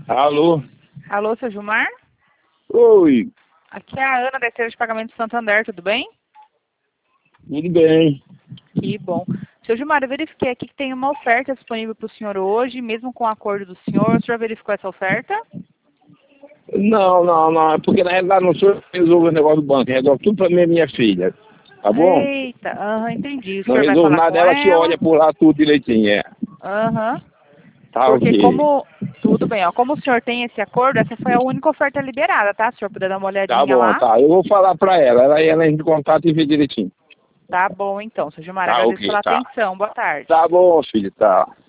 Alô? Alô, seu Gilmar? Oi, Aqui é a Ana da Esteira de Pagamento de Santander, tudo bem? tudo bem? Que bom. Seu Gilmar, eu verifiquei aqui que tem uma oferta disponível para o senhor hoje, mesmo com o acordo do senhor. O senhor verificou essa oferta? Não, é porque na realidade não sou eu que resolvo o negócio do banco, resolve tudo pra minha filha, tá bom? Eita, entendi. O Não senhor vai resolvo falar nada, com ela que ela? olha por lá tudo direitinho, Aham. tá Porque ok. como... Tudo bem, ó. Como o senhor tem esse acordo, essa foi a única oferta liberada, tá? Se o senhor puder dar uma Tá olhadinha bom, lá. tá, eu vou falar pra ela entra em contato e vê direitinho. Tá bom, então, seu Gilmar. Tá Agradeço ok, pela tá. atenção. Boa tarde. Tá bom, filho, tá.